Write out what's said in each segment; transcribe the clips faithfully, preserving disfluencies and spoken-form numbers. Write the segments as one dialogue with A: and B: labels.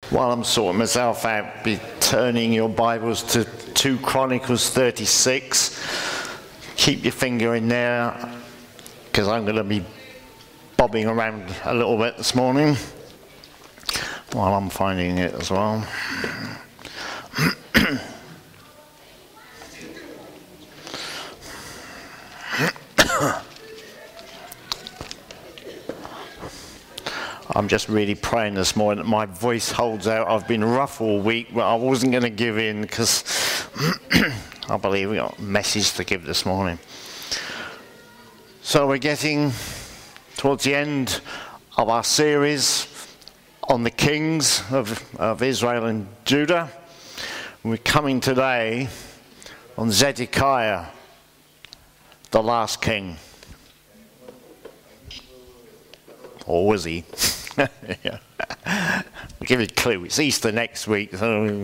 A: While I'm sorting myself out, be turning your Bibles to two Chronicles thirty-six. Keep your finger in there, because I'm going to be bobbing around a little bit this morning while I'm finding it as well. I'm just really praying this morning that my voice holds out. I've been rough all week, but I wasn't going to give in because I believe we got a message to give this morning. So we're getting towards the end of our series on the kings of, of Israel and Judah. We're coming today on Zedekiah, the last king. Or was he? Yeah. I'll give you a clue. It's Easter next week. So,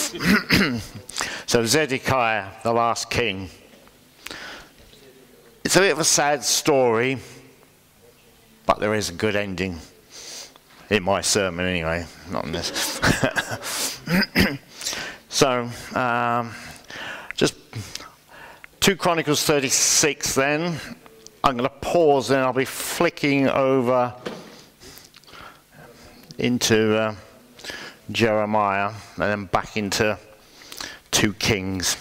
A: so Zedekiah, the last king. It's a bit of a sad story, but there is a good ending. In my sermon anyway, not in this. So, um, just two Chronicles thirty-six then. I'm going to pause and I'll be flicking over into uh, Jeremiah and then back into two Kings.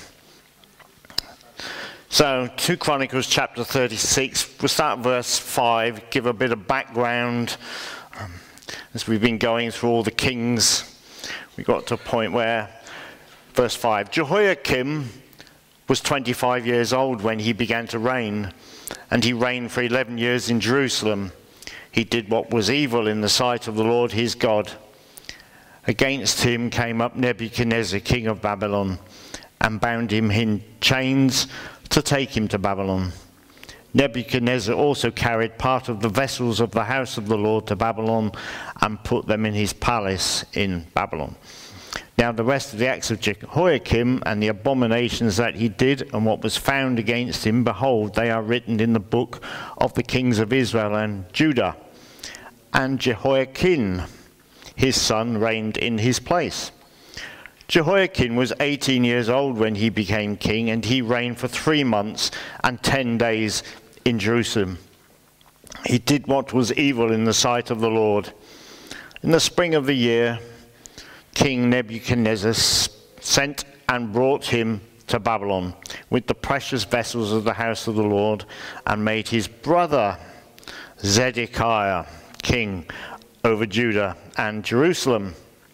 A: So two Chronicles chapter thirty-six, we'll start verse five, give a bit of background. Um, as we've been going through all the kings, we got to a point where, verse five, Jehoiakim was twenty-five years old when he began to reign, and he reigned for eleven years in Jerusalem. He did what was evil in the sight of the Lord his God. Against him came up Nebuchadnezzar, king of Babylon, and bound him in chains to take him to Babylon. Nebuchadnezzar also carried part of the vessels of the house of the Lord to Babylon and put them in his palace in Babylon. Now the rest of the acts of Jehoiakim and the abominations that he did and what was found against him, behold, they are written in the book of the kings of Israel and Judah. And Jehoiakim, his son, reigned in his place. Jehoiakim was eighteen years old when he became king, and he reigned for three months and ten days in Jerusalem. He did what was evil in the sight of the Lord. In the spring of the year, King Nebuchadnezzar sent and brought him to Babylon with the precious vessels of the house of the Lord, and made his brother Zedekiah king over Judah and Jerusalem.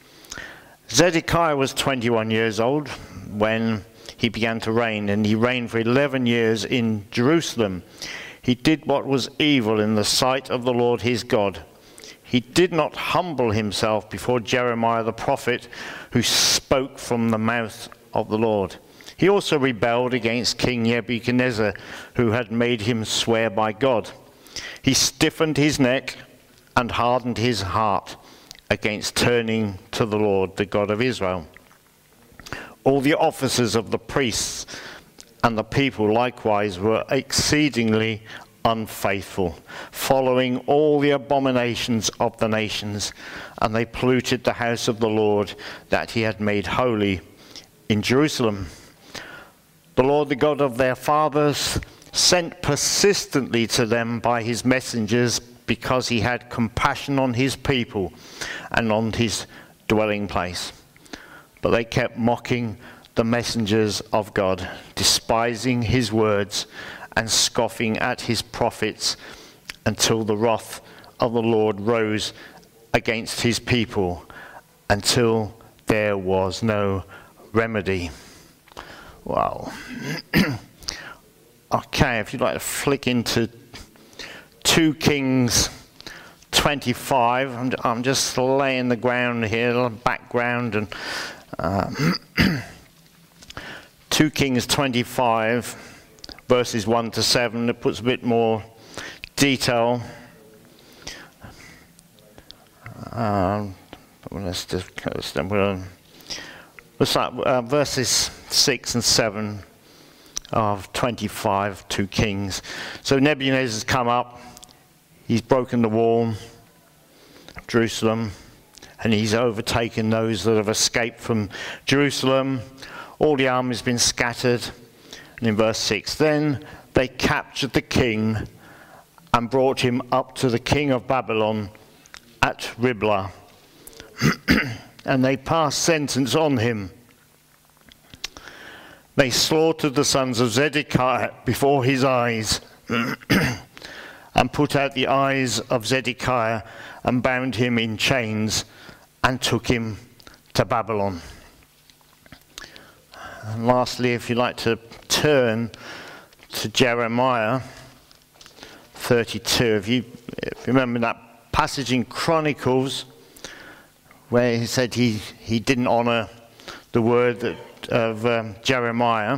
A: Zedekiah was twenty-one years old when he began to reign, and he reigned for eleven years in Jerusalem. He did what was evil in the sight of the Lord his God. He did not humble himself before Jeremiah the prophet, who spoke from the mouth of the Lord. He also rebelled against King Nebuchadnezzar, who had made him swear by God. He stiffened his neck and hardened his heart against turning to the Lord, the God of Israel. All the officers of the priests and the people likewise were exceedingly unfaithful, following all the abominations of the nations, and they polluted the house of the Lord that he had made holy in Jerusalem. The Lord, the God of their fathers, sent persistently to them by his messengers, because he had compassion on his people and on his dwelling place. But they kept mocking the messengers of God, despising his words and scoffing at his prophets, until the wrath of the Lord rose against his people, until there was no remedy. Wow. Okay, if you'd like to flick into two Kings twenty-five, I'm, I'm just laying the ground here, background, and um, two Kings twenty-five, verses one to seven, it puts a bit more detail. Um, let's just we'll, we'll start uh, verses six and seven of twenty-five, two Kings. So Nebuchadnezzar's come up. He's broken the wall of Jerusalem, and he's overtaken those that have escaped from Jerusalem. All the army's been scattered. And in verse six, then they captured the king and brought him up to the king of Babylon at Riblah. And they passed sentence on him. They slaughtered the sons of Zedekiah before his eyes and put out the eyes of Zedekiah and bound him in chains and took him to Babylon. And lastly, if you'd like to turn to Jeremiah thirty-two, if you, if you remember that passage in Chronicles where he said he, he didn't honour the word that, of um, Jeremiah.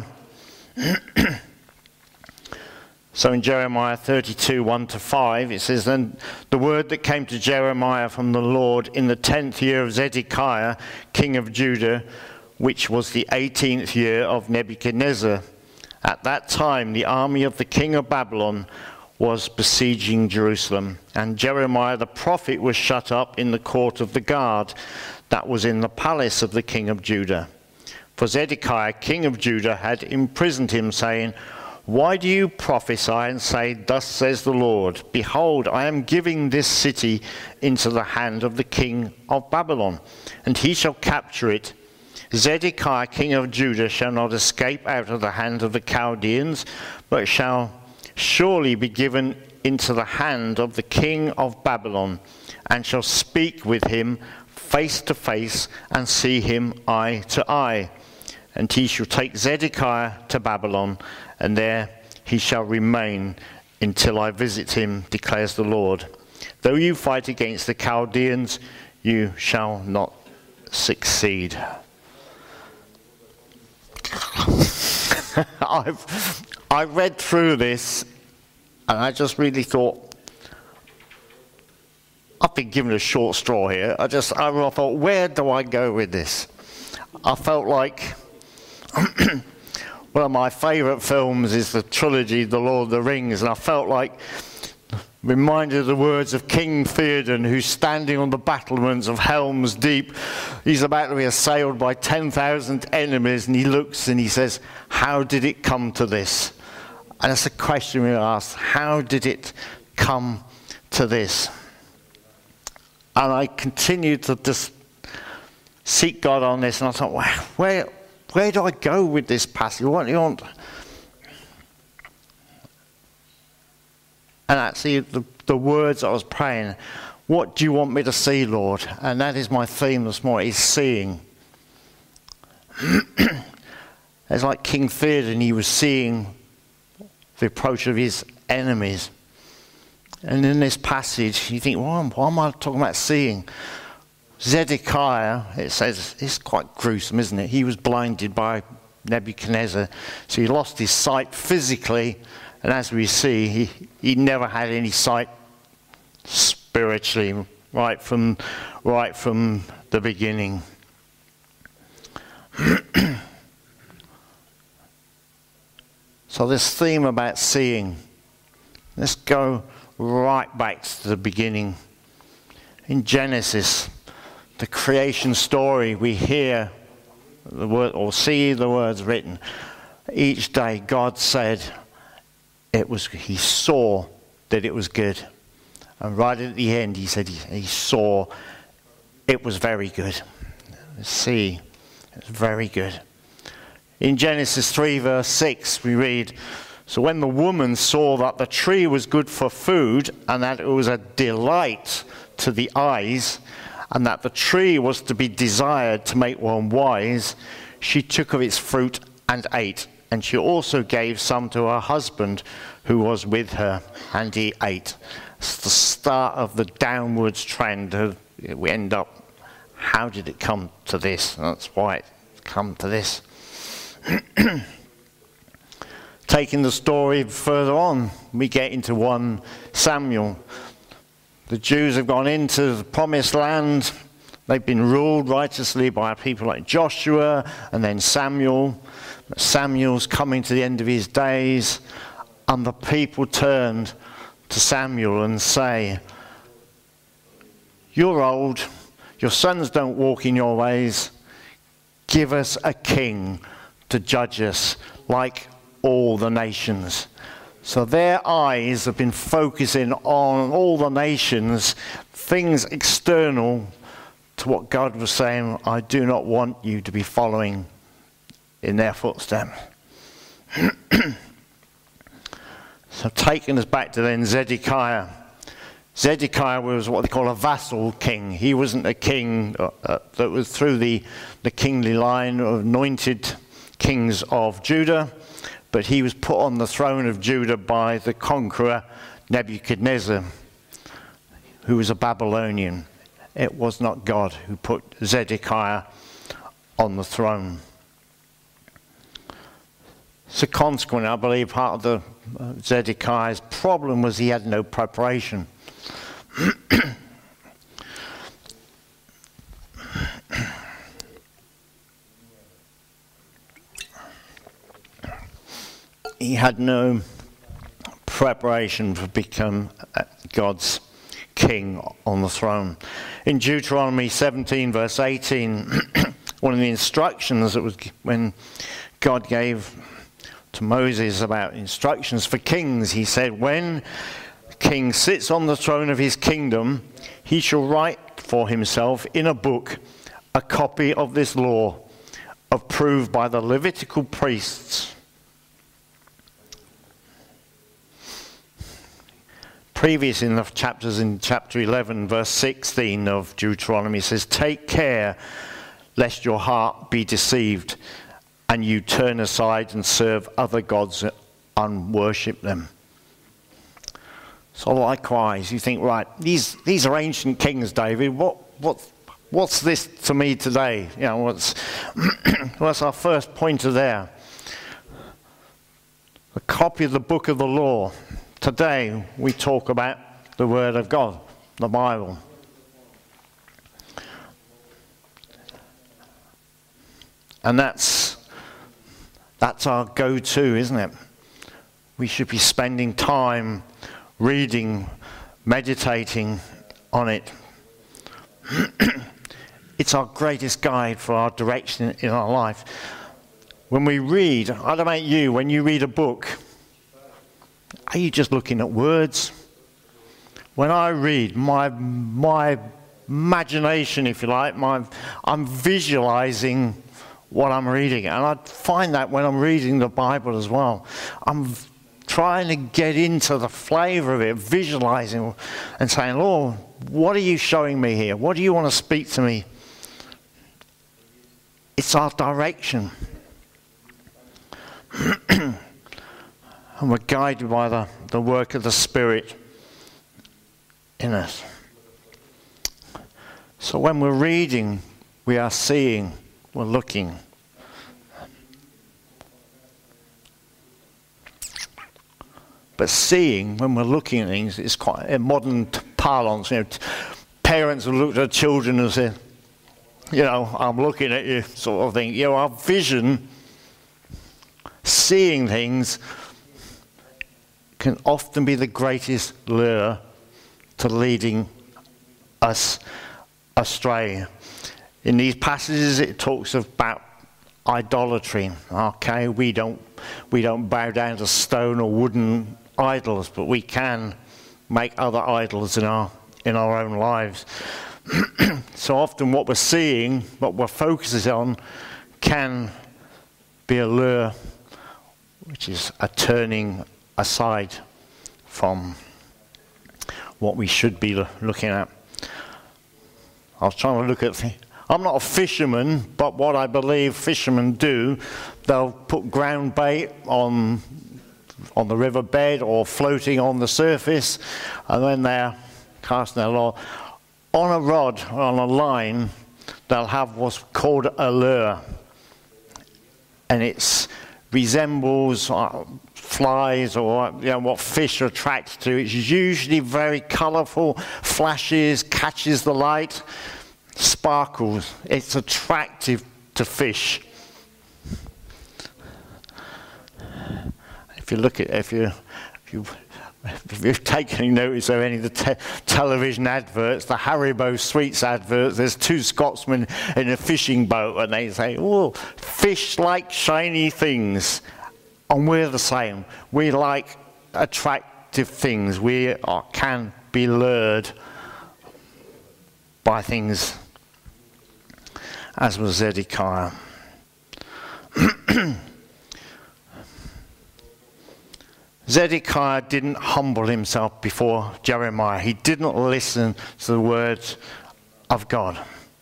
A: So in Jeremiah thirty-two, one to five, it says, then the word that came to Jeremiah from the Lord in the tenth year of Zedekiah, king of Judah, which was the eighteenth year of Nebuchadnezzar. At that time, the army of the king of Babylon was besieging Jerusalem, and Jeremiah the prophet was shut up in the court of the guard that was in the palace of the king of Judah. For Zedekiah, king of Judah, had imprisoned him, saying, why do you prophesy and say, thus says the Lord, behold, I am giving this city into the hand of the king of Babylon, and he shall capture it. Zedekiah, king of Judah, shall not escape out of the hand of the Chaldeans, but shall surely be given into the hand of the king of Babylon, and shall speak with him face to face, and see him eye to eye. And he shall take Zedekiah to Babylon, and there he shall remain until I visit him, declares the Lord. Though you fight against the Chaldeans, you shall not succeed. I've I read through this, and I just really thought, I've been given a short straw here. I just I thought, where do I go with this? I felt like one of my favourite films is the trilogy, The Lord of the Rings, and I felt like, reminded of the words of King Theoden, who's standing on the battlements of Helm's Deep. He's about to be assailed by ten thousand enemies, and he looks and he says, how did it come to this? And that's a question we ask, how did it come to this? And I continued to just seek God on this, and I thought, well, where... Where do I go with this passage? What do you want? And actually, the, the words I was praying, what do you want me to see, Lord? And that is my theme this morning, is seeing. It's like King Theoden, he was seeing the approach of his enemies. And in this passage, you think, why, why am I talking about seeing? Zedekiah, it says, it's quite gruesome, isn't it? He was blinded by Nebuchadnezzar, so he lost his sight physically, and as we see, he, he never had any sight spiritually, right from, right from the beginning. So this theme about seeing, let's go right back to the beginning. In Genesis, the creation story, we hear the word or see the words written. Each day God said it was, he saw that it was good. And right at the end he said he, he saw it was very good. See, it's very good. In Genesis three verse six we read, so when the woman saw that the tree was good for food and that it was a delight to the eyes, and that the tree was to be desired to make one wise, she took of its fruit and ate. And she also gave some to her husband who was with her, and he ate. It's the start of the downwards trend. We end up, how did it come to this? That's why it come to this. Taking the story further on, we get into First Samuel. The Jews have gone into the promised land. They've been ruled righteously by people like Joshua and then Samuel. Samuel's coming to the end of his days, and the people turned to Samuel and say, you're old, Your sons don't walk in your ways. Give us a king to judge us like all the nations. So their eyes have been focusing on all the nations, things external to what God was saying, I do not want you to be following in their footsteps. So taking us back to then Zedekiah. Zedekiah was what they call a vassal king. He wasn't a king uh, uh, that was through the, the kingly line of anointed kings of Judah, but he was put on the throne of Judah by the conqueror Nebuchadnezzar, who was a Babylonian. It was not God who put Zedekiah on the throne. So consequently, I believe part of the uh, Zedekiah's problem was he had no preparation. He had no preparation to become God's king on the throne. In Deuteronomy seventeen, verse eighteen, one of the instructions that was when God gave to Moses about instructions for kings, he said, when the king sits on the throne of his kingdom, he shall write for himself in a book a copy of this law, approved by the Levitical priests. Previous in the chapters, in chapter eleven, verse sixteen of Deuteronomy, says, take care lest your heart be deceived and you turn aside and serve other gods and worship them. So likewise, you think, right, these these are ancient kings, David. What what what's this to me today? You know, what's what's our first pointer there? A copy of the book of the law. Today we talk about the Word of God, the Bible. And that's that's our go-to, isn't it? We should be spending time reading, meditating on it. It's our greatest guide for our direction in our life. When we read, I don't know about you, when you read a book, are you just looking at words? When I read, my my imagination, if you like, my I'm visualizing what I'm reading. And I find that when I'm reading the Bible as well. I'm trying to get into the flavor of it, visualizing and saying, Lord, what are you showing me here? What do you want to speak to me? It's our direction. And we're guided by the, the work of the Spirit in us. So when we're reading, we are seeing, we're looking. But seeing, when we're looking at things, is quite a modern parlance. You know, parents will look at their children and say, you know, I'm looking at you, sort of thing. You know, our vision, seeing things, can often be the greatest lure to leading us astray. In these passages, it talks about idolatry. Okay, we don't we don't bow down to stone or wooden idols, but we can make other idols in our in our own lives. So often, what we're seeing, what we're focusing on, can be a lure, which is a turning aside from what we should be looking at. I was trying to look at the, I'm not a fisherman, but what I believe fishermen do, they'll put ground bait on on the riverbed or floating on the surface, and then they're casting their rod. On a rod, on a line, they'll have what's called a lure, and it resembles uh, flies or you know, what fish are attracted to. It's usually very colourful, flashes, catches the light, sparkles. It's attractive to fish. If you look at, if you, if you If you've taken any notice of any of the te- television adverts, the Haribo Sweets adverts, there's two Scotsmen in a fishing boat and they say, oh, fish like shiny things. And we're the same. We like attractive things. We are, can be lured by things, as was Zedekiah. Zedekiah didn't humble himself before Jeremiah. He didn't listen to the words of God.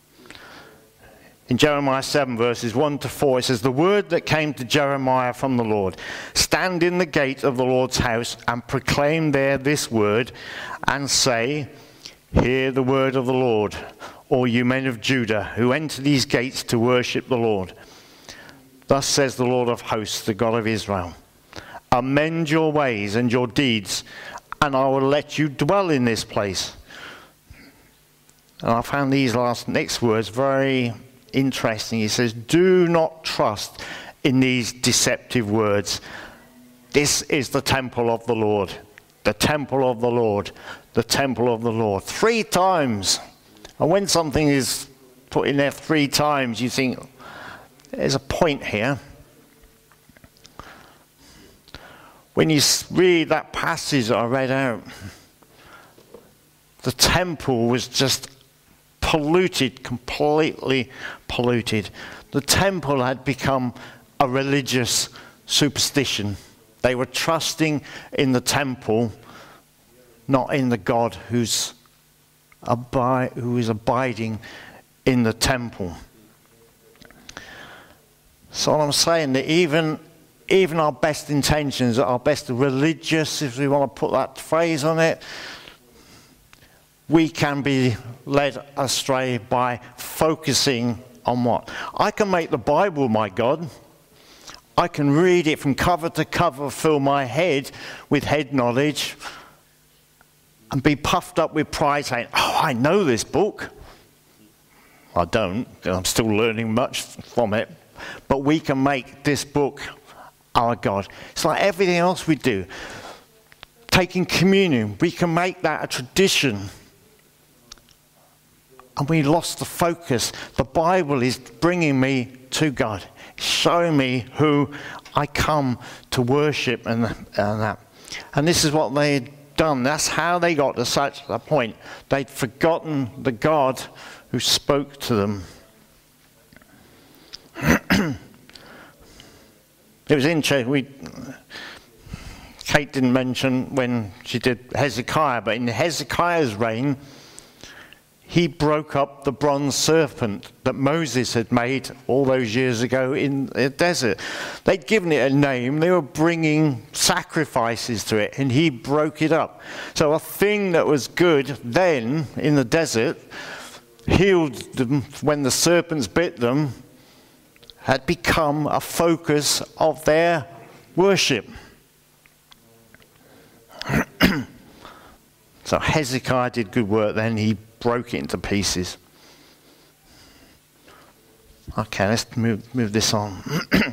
A: In Jeremiah seven, verses one to four, it says, the word that came to Jeremiah from the Lord, stand in the gate of the Lord's house and proclaim there this word and say, hear the word of the Lord, all you men of Judah who enter these gates to worship the Lord. Thus says the Lord of hosts, the God of Israel. Amend your ways and your deeds, and I will let you dwell in this place. And I found these last next words very interesting. He says, do not trust in these deceptive words. This is the temple of the Lord. The temple of the Lord. The temple of the Lord. Three times. And when something is put in there three times, you think, there's a point here. When you read that passage that I read out, the temple was just polluted, completely polluted. The temple had become a religious superstition. They were trusting in the temple, not in the God who's abi- who is abiding in the temple. So I'm saying that even Even our best intentions, our best religious, if we want to put that phrase on it, we can be led astray by focusing on what? I can make the Bible my God. I can read it from cover to cover, fill my head with head knowledge, and be puffed up with pride saying, oh, I know this book. I don't, I'm still learning much from it. But we can make this book our God. It's like everything else we do. Taking communion, we can make that a tradition. And we lost the focus. The Bible is bringing me to God, showing me who I come to worship and, and that. And this is what they had done. That's how they got to such a point. They'd forgotten the God who spoke to them. It was interesting. We, Kate didn't mention when she did Hezekiah, but in Hezekiah's reign, he broke up the bronze serpent that Moses had made all those years ago in the desert. They'd given it a name. They were bringing sacrifices to it, and he broke it up. So a thing that was good then in the desert, healed them when the serpents bit them, had become a focus of their worship. So Hezekiah did good work then. He broke it into pieces. Okay, let's move, move this on.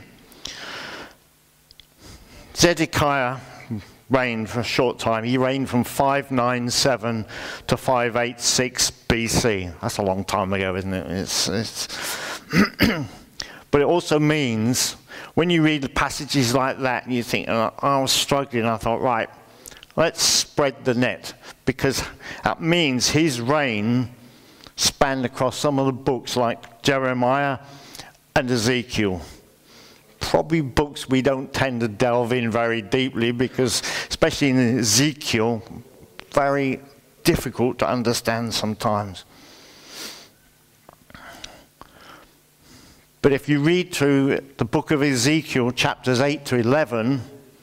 A: Zedekiah reigned for a short time. He reigned from five ninety-seven to five eighty-six B C. That's a long time ago, isn't it? It's... it's But it also means, when you read passages like that, and you think, oh, I was struggling, I thought, right, let's spread the net. Because that means his reign spanned across some of the books like Jeremiah and Ezekiel. Probably books we don't tend to delve in very deeply, because, especially in Ezekiel, very difficult to understand sometimes. But if you read through the book of Ezekiel, chapters eight to eleven,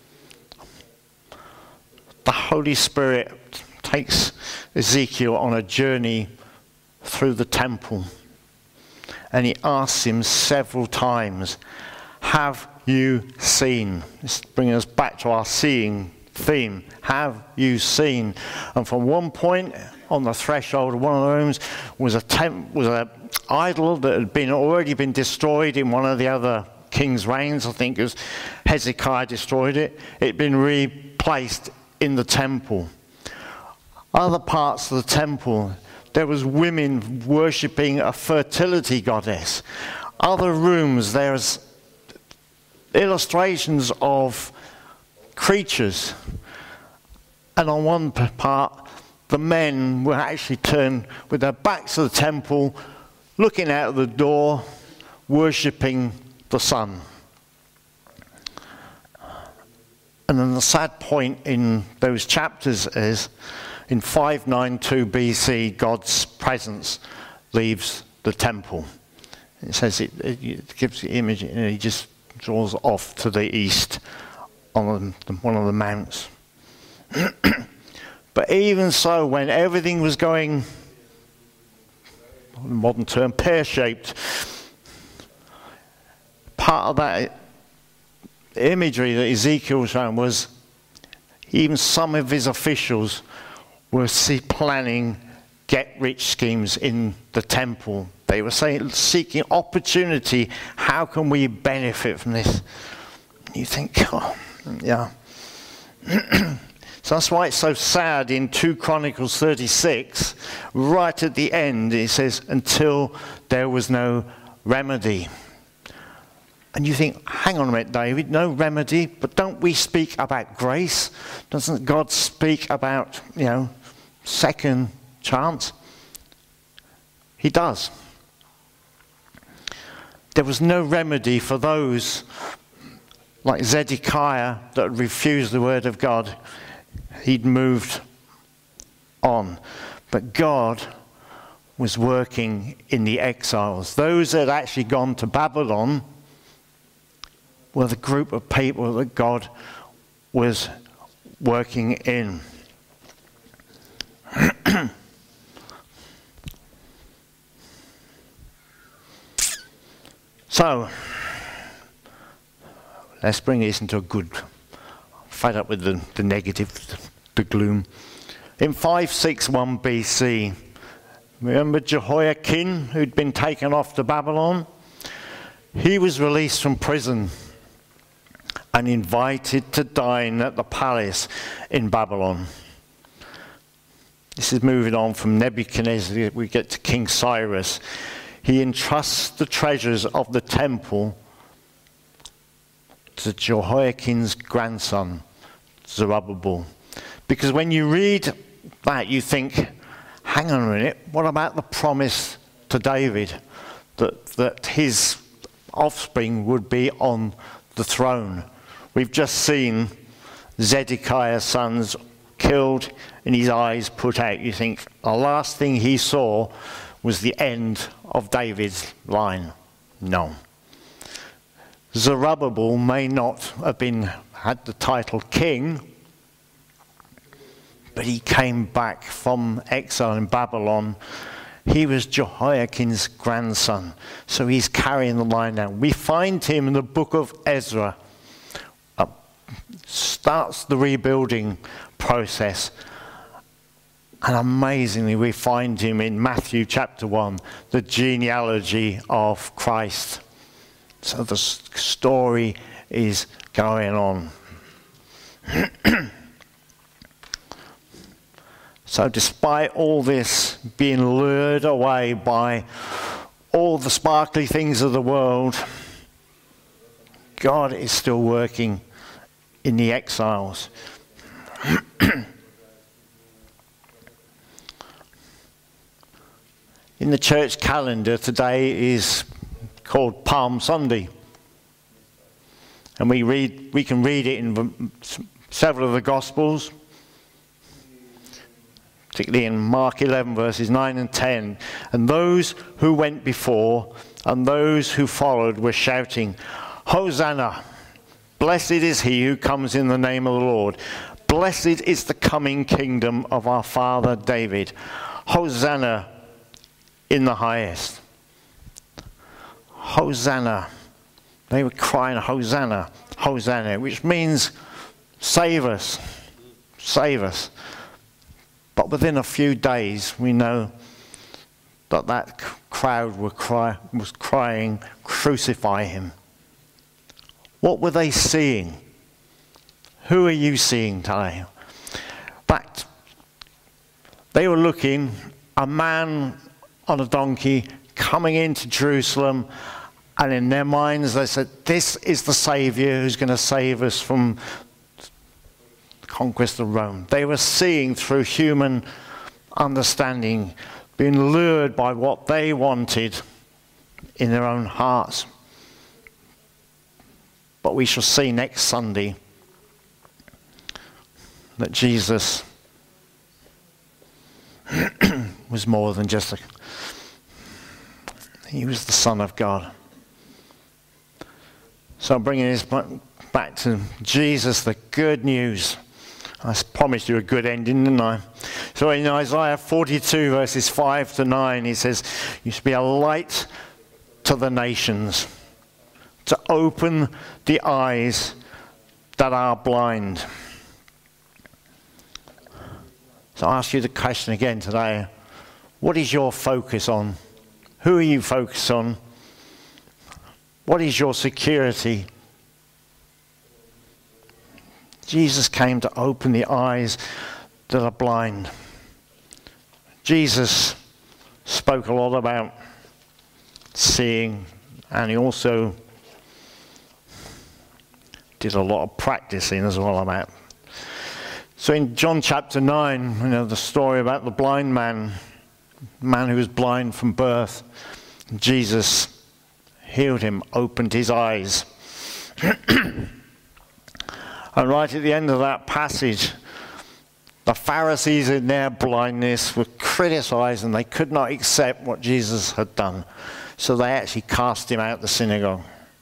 A: the Holy Spirit takes Ezekiel on a journey through the temple. And he asks him several times, have you seen? This brings us back to our seeing theme. Have you seen? And from one point on the threshold of one of the rooms was a temp, was a idol that had been already been destroyed in one of the other king's reigns. I think it was Hezekiah destroyed it. It had been replaced in the temple. Other parts of the temple, there was women worshipping a fertility goddess. Other rooms, there's illustrations of creatures. And on one part, the men were actually turned with their backs to the temple, looking out of the door, worshipping the sun. And then the sad point in those chapters is, in five ninety-two B C, God's presence leaves the temple. It says it, it gives the image, and he just draws off to the east on the, one of the mounts. But even so, when everything was going, modern term, pear-shaped, part of that imagery that Ezekiel was showing was even some of his officials were see, planning get-rich schemes in the temple. They were saying, seeking opportunity. How can we benefit from this? You think, oh, yeah. So that's why it's so sad in Second Chronicles thirty-six, right at the end, it says, until there was no remedy. And you think, hang on a minute, David, no remedy, but don't we speak about grace? Doesn't God speak about, you know, second chance? He does. There was no remedy for those like Zedekiah that refused the word of God. He'd moved on. But God was working in the exiles. Those that had actually gone to Babylon were the group of people that God was working in. So, let's bring this into a good, fed up with the, the negative, the, the gloom. In five sixty-one B C, remember Jehoiakim, who'd been taken off to Babylon? He was released from prison and invited to dine at the palace in Babylon. This is moving on from Nebuchadnezzar, we get to King Cyrus. He entrusts the treasures of the temple to Jehoiakim's grandson, Zerubbabel. Because when you read that, you think, hang on a minute, what about the promise to David that, that his offspring would be on the throne? We've just seen Zedekiah's sons killed and his eyes put out. You think the last thing he saw was the end of David's line. No. Zerubbabel may not have been had the title king, but he came back from exile in Babylon. He was Jehoiakim's grandson, so he's carrying the line now. We find him in the book of Ezra. Uh, starts the rebuilding process. And amazingly, we find him in Matthew chapter one, the genealogy of Christ. So the story is going on. So despite all this being lured away by all the sparkly things of the world, God is still working in the exiles. In the church calendar, today is called Palm Sunday. And we read, we can read it in several of the Gospels, particularly in Mark eleven, verses nine and ten. And those who went before and those who followed were shouting, Hosanna! Blessed is he who comes in the name of the Lord. Blessed is the coming kingdom of our father David. Hosanna in the highest. Hosanna. They were crying, Hosanna, Hosanna, which means save us, save us. But within a few days, we know that that crowd were cry, was crying, crucify him. What were they seeing? Who are you seeing today? They were looking, a man on a donkey coming into Jerusalem, and in their minds they said, this is the Saviour who's going to save us from the conquest of Rome. They were seeing through human understanding, being lured by what they wanted in their own hearts. But we shall see next Sunday that Jesus was more than just a... He was the Son of God. So I'm bringing this back to Jesus, the good news. I promised you a good ending, didn't I? So in Isaiah forty-two, verses five to nine, he says, you should be a light to the nations, to open the eyes that are blind. So I ask you the question again today. What is your focus on? Who are you focused on? What is your security? Jesus came to open the eyes that are blind. Jesus spoke a lot about seeing, and he also did a lot of practicing as well about. So in John chapter nine, you know, the story about the blind man, man who was blind from birth, Jesus healed him, opened his eyes. And right at the end of that passage, the Pharisees in their blindness were criticized, and they could not accept what Jesus had done. So they actually cast him out of the synagogue.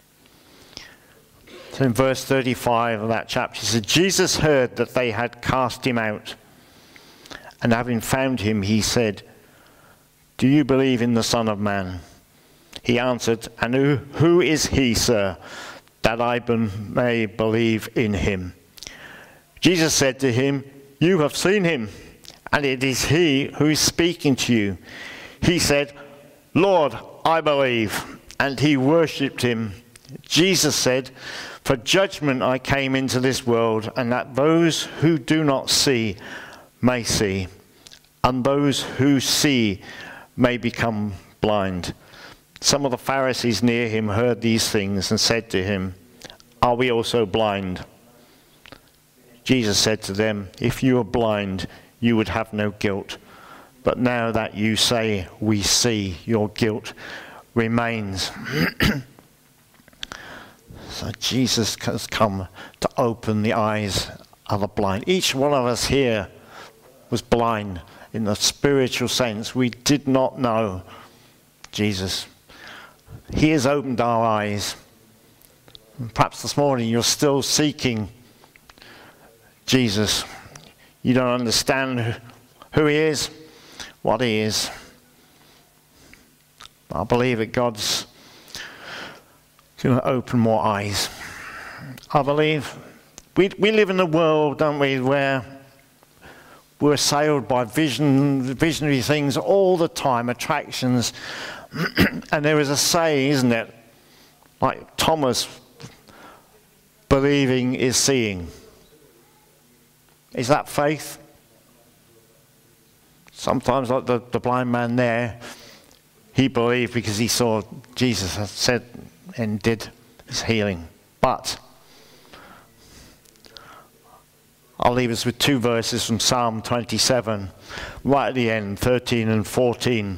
A: So in verse thirty-five of that chapter, he said, Jesus heard that they had cast him out. And having found him, he said, do you believe in the Son of Man? He answered, and who, who is he, sir, that I may believe in him? Jesus said to him, you have seen him, and it is he who is speaking to you. He said, Lord, I believe. And he worshipped him. Jesus said, for judgment I came into this world, and that those who do not see may see, and those who see may become blind. Some of the Pharisees near him heard these things and said to him, are we also blind? Jesus said to them, if you were blind, you would have no guilt. But now that you say, we see, your guilt remains. So Jesus has come to open the eyes of the blind. Each one of us here was blind in the spiritual sense. We did not know Jesus. He has opened our eyes. And perhaps this morning you're still seeking Jesus. You don't understand who he is, what he is. I believe that God's going to open more eyes. I believe we we live in a world, don't we, where we're assailed by vision, visionary things all the time, attractions. And there is a saying, isn't it? Like Thomas, believing is seeing. Is that faith? Sometimes, like the, the blind man there, he believed because he saw Jesus had said and did his healing. But I'll leave us with two verses from Psalm twenty-seven, right at the end, thirteen and fourteen.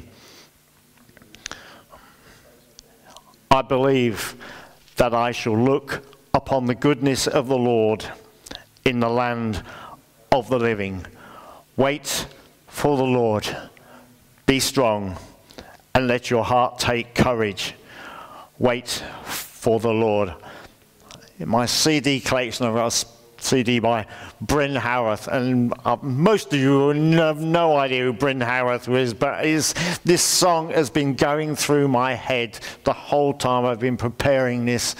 A: I believe that I shall look upon the goodness of the Lord in the land of the living. Wait for the Lord. Be strong, and let your heart take courage. Wait for the Lord. In my C D collection, I've got a C D by Bryn Haworth, and uh, most of you have no idea who Bryn Haworth is, but is, this song has been going through my head the whole time I've been preparing this.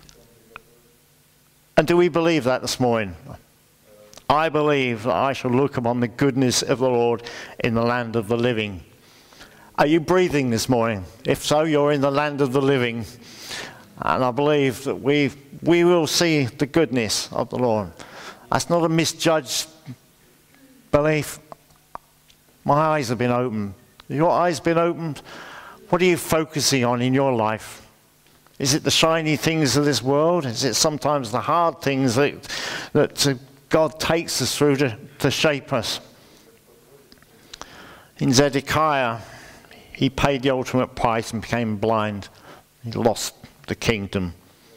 A: And do we believe that this morning? I believe that I shall look upon the goodness of the Lord in the land of the living. Are you breathing this morning? If so, you're in the land of the living. And I believe that we we will see the goodness of the Lord. That's not a misjudged belief. My eyes have been opened. Your eyes been opened? What are you focusing on in your life? Is it the shiny things of this world? Is it sometimes the hard things that, that God takes us through to, to shape us? In Zedekiah, he paid the ultimate price and became blind. He lost the kingdom.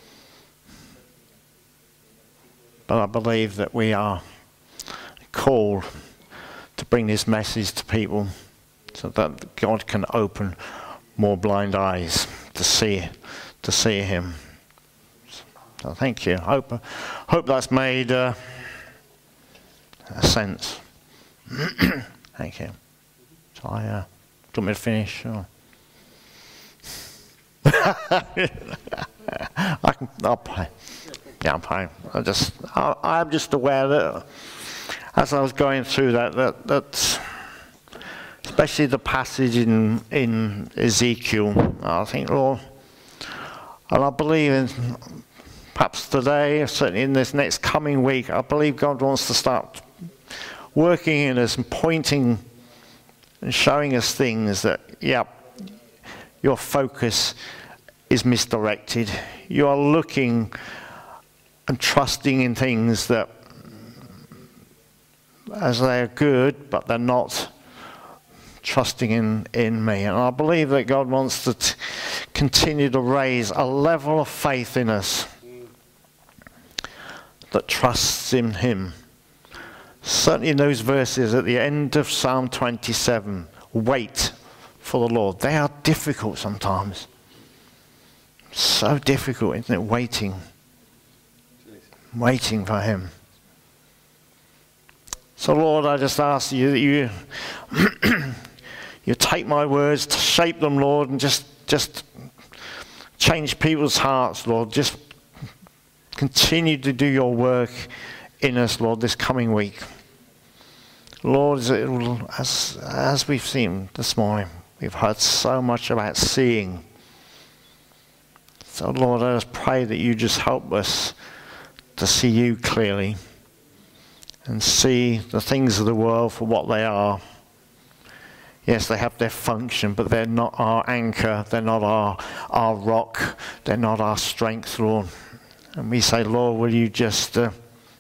A: But I believe that we are called to bring this message to people so that God can open more blind eyes to see, to see him. So thank you. Hope, hope that's made uh, sense. Thank you. So I, uh, do you want me to finish? Or? I can, I'll pray. Yeah, I'm fine. I just, I, I'm just aware that as I was going through that, that, that especially the passage in in Ezekiel, I think, Lord, and I believe in perhaps today, certainly in this next coming week, I believe God wants to start working in us and pointing and showing us things that, yeah, your focus is misdirected. You are looking and trusting in things that, as they are good, but they're not trusting in, in me. And I believe that God wants to t- continue to raise a level of faith in us that trusts in him. Certainly in those verses at the end of Psalm twenty-seven, wait for the Lord. They are difficult sometimes. So difficult, isn't it? Waiting. Waiting for him. So Lord, I just ask you that you you take my words to shape them, Lord, and just just change people's hearts, Lord. Just continue to do your work in us, Lord, this coming week. Lord, as, as we've seen this morning, we've heard so much about seeing. So Lord, I just pray that you just help us to see you clearly and see the things of the world for what they are. Yes, they have their function, but they're not our anchor, they're not our, our rock, they're not our strength, Lord. And we say, Lord, will you just uh,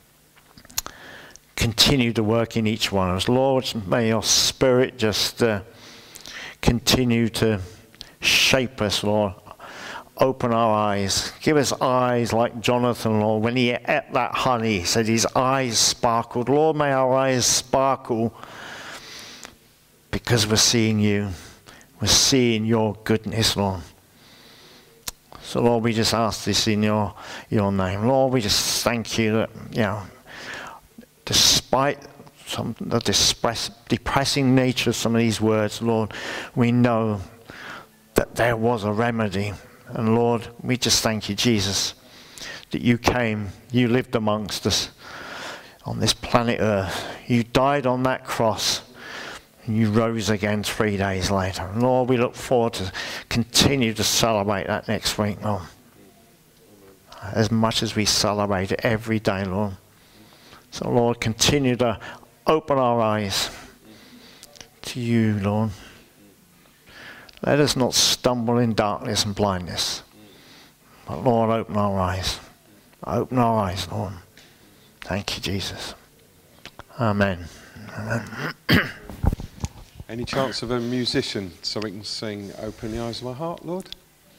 A: continue to work in each one of us. Lord, may your Spirit just uh, continue to shape us, Lord. Open our eyes. Give us eyes like Jonathan, Lord. When he ate that honey, he said his eyes sparkled. Lord, may our eyes sparkle because we're seeing you. We're seeing your goodness, Lord. So, Lord, we just ask this in your, your name. Lord, we just thank you that, you know, despite some the distress, depressing nature of some of these words, Lord, we know that there was a remedy. And Lord, we just thank you, Jesus, that you came, you lived amongst us on this planet Earth. You died on that cross, and you rose again three days later. And Lord, we look forward to continue to celebrate that next week, Lord. As much as we celebrate it every day, Lord. So, Lord, continue to open our eyes to you, Lord. Let us not stumble in darkness and blindness. But Lord, open our eyes. Open our eyes, Lord. Thank you, Jesus. Amen. Amen.
B: Any chance of a musician so we can sing Open the Eyes of My Heart, Lord?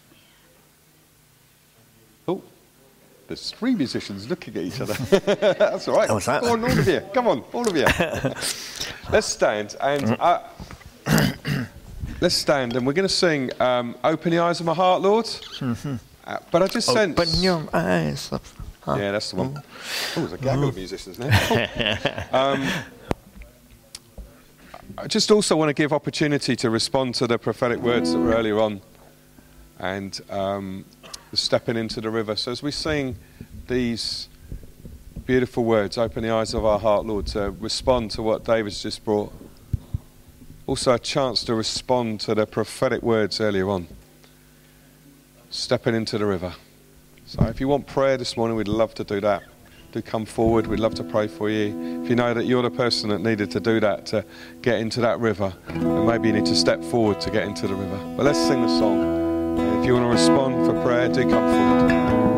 B: Oh, there's three musicians looking at each other. That's all right.
A: What's that?
B: Go on, all of you. Come on, all of you. Let's stand and uh, let's stand and we're going to sing um, Open the Eyes of My Heart, Lord. Mm-hmm. Uh, but I just sense...
A: Open your eyes. Huh?
B: Yeah, that's the one. Oh, there's a gaggle of musicians now. um, I just also want to give opportunity to respond to the prophetic words that were earlier on and um, the stepping into the river. So as we sing these beautiful words, open the eyes of our heart, Lord, to respond to what David's just brought. Also a chance to respond to the prophetic words earlier on. Stepping into the river. So if you want prayer this morning, we'd love to do that. do come forward. We'd love to pray for you. If you know that you're the person that needed to do that, to get into that river, and maybe you need to step forward to get into the river. But let's sing the song. And if you want to respond for prayer, do come forward.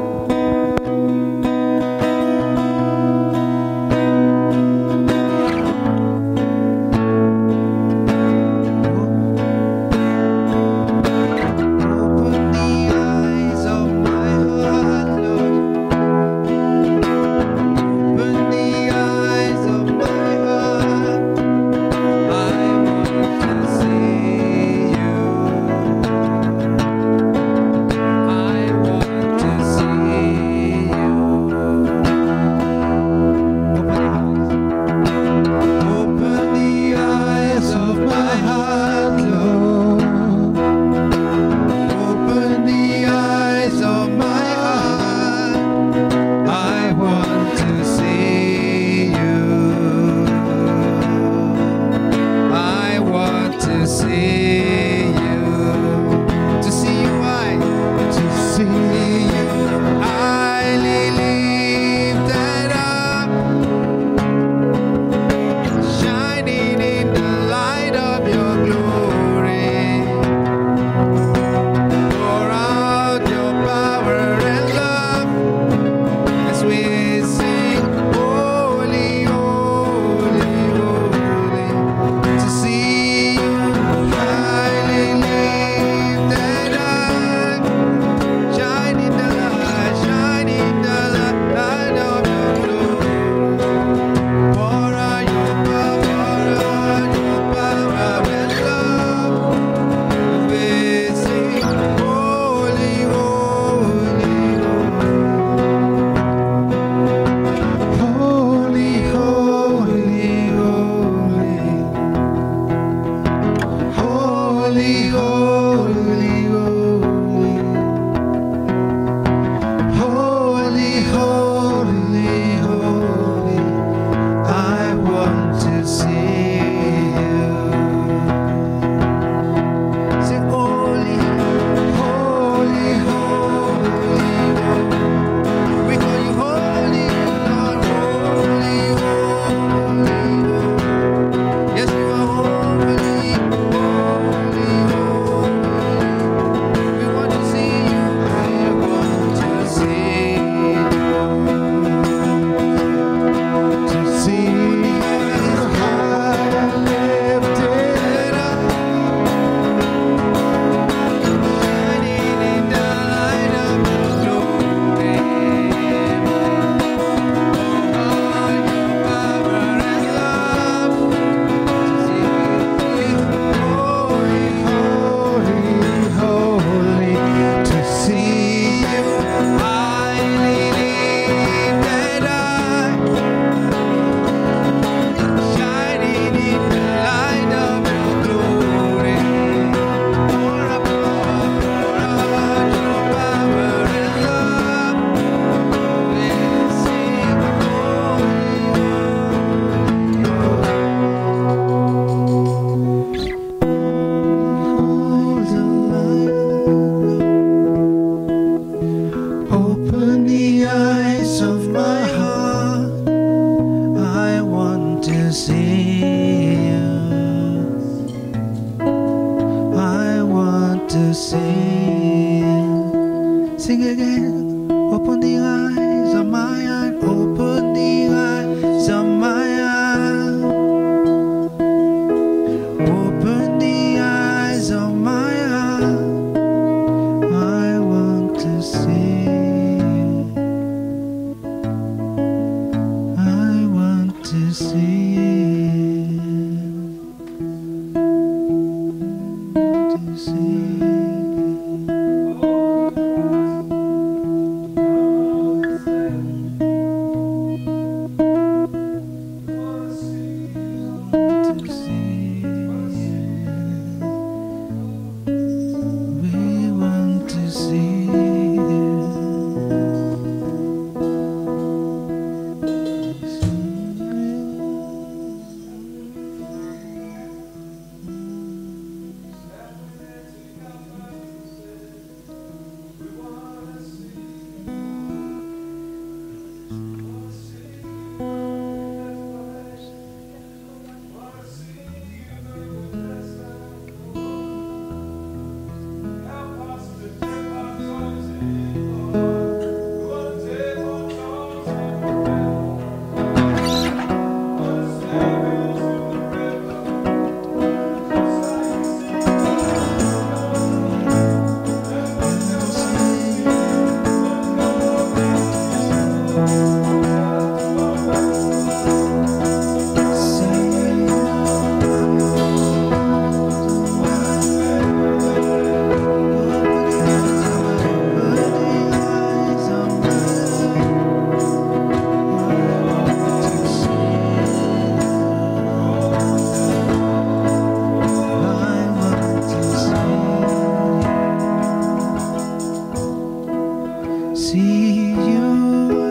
C: see you.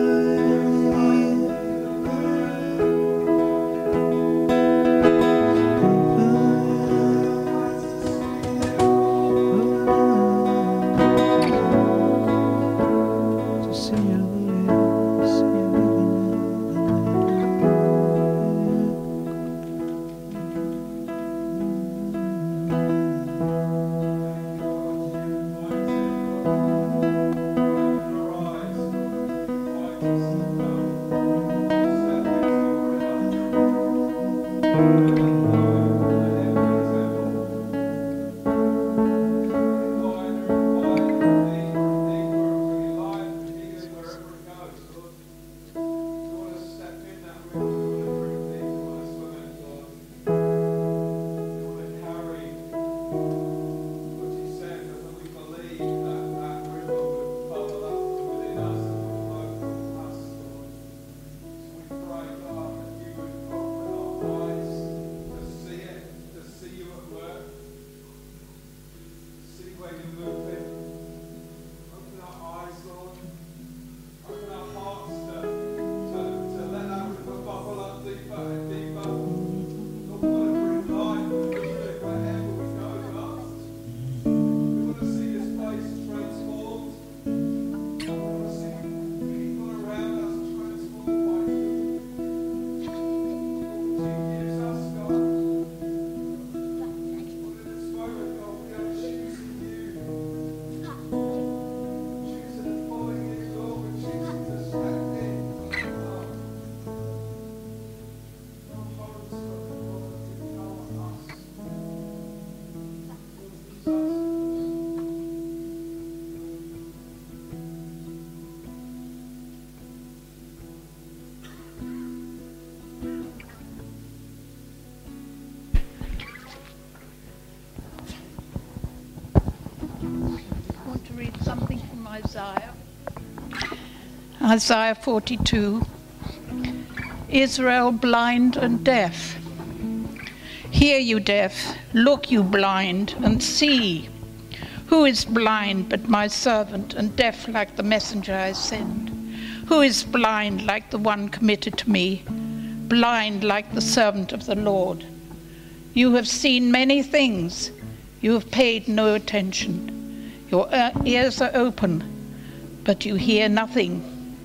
D: Isaiah. Isaiah forty-two. Israel blind and deaf. Hear, you deaf, look, you blind, and see. Who is blind but my servant, and deaf like the messenger I send? Who is blind like the one committed to me, blind like the servant of the Lord? You have seen many things, you have paid no attention. Your ears are open, but you hear nothing.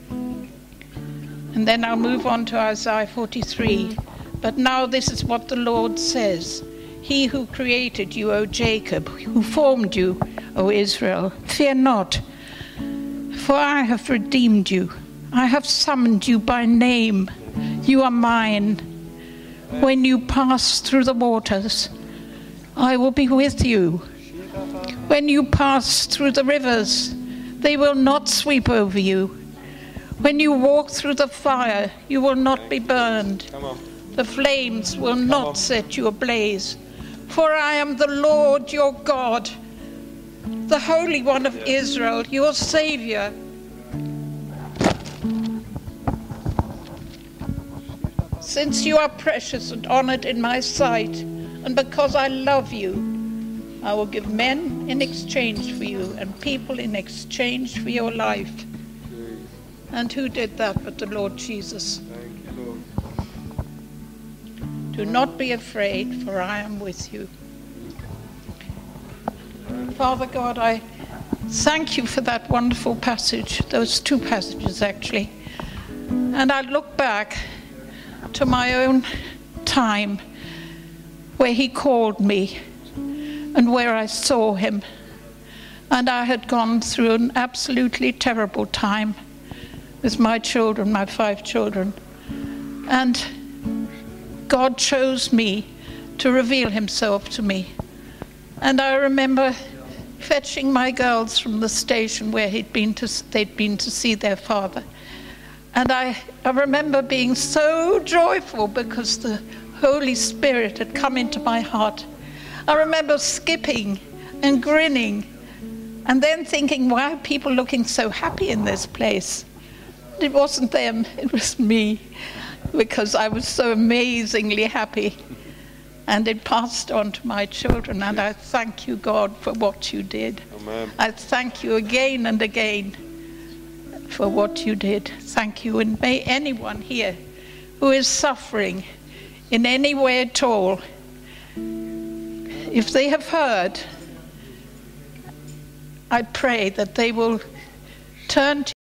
D: And then I'll move on to Isaiah forty-three. But now this is what the Lord says. He who created you, O Jacob, who formed you, O Israel, fear not, for I have redeemed you. I have summoned you by name. You are mine. When you pass through the waters, I will be with you. When you pass through the rivers, they will not sweep over you. When you walk through the fire, you will not be burned. The flames will not set you ablaze. For I am the Lord your God, the Holy One of Israel, your Savior. Since you are precious and honored in my sight, and because I love you, I will give men in exchange for you and people in exchange for your life. And who did that but the Lord Jesus?
B: Thank you, Lord.
D: Do not be afraid, for I am with you. Father God, I thank you for that wonderful passage, those two passages actually. And I look back to my own time where he called me and where I saw him. And I had gone through an absolutely terrible time with my children, my five children. And God chose me to reveal himself to me. And I remember fetching my girls from the station where he'd been to, they'd been to see their father. And I, I remember being so joyful because the Holy Spirit had come into my heart. I remember skipping and grinning and then thinking, why are people looking so happy in this place? It wasn't them, it was me, because I was so amazingly happy. And it passed on to my children, and I thank you, God, for what you did.
B: Amen.
D: I thank you again and again for what you did. Thank you. And may anyone here who is suffering in any way at all, if they have heard, I pray that they will turn to